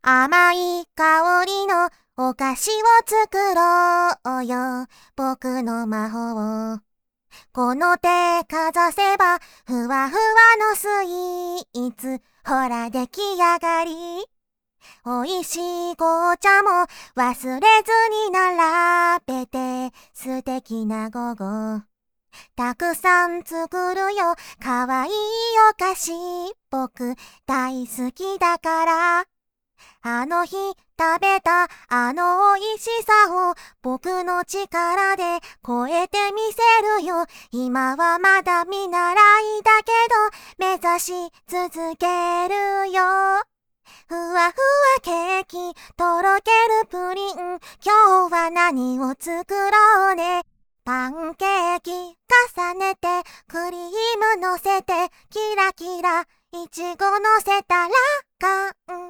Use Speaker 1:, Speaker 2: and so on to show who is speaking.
Speaker 1: 甘い香りのお菓子を作ろうよ。僕の魔法。この手かざせばふわふわのスイーツ。ほら出来上がり。美味しい紅茶も忘れずに並べて。素敵な午後。たくさん作るよ。かわいいお菓子。僕大好きだから。あの日食べたあの美味しさを僕の力で超えてみせるよ。今はまだ見習いだけど目指し続けるよ。ふわふわケーキ、とろけるプリン、今日は何を作ろうね。パンケーキ重ねてクリーム乗せてキラキラいちご乗せたら完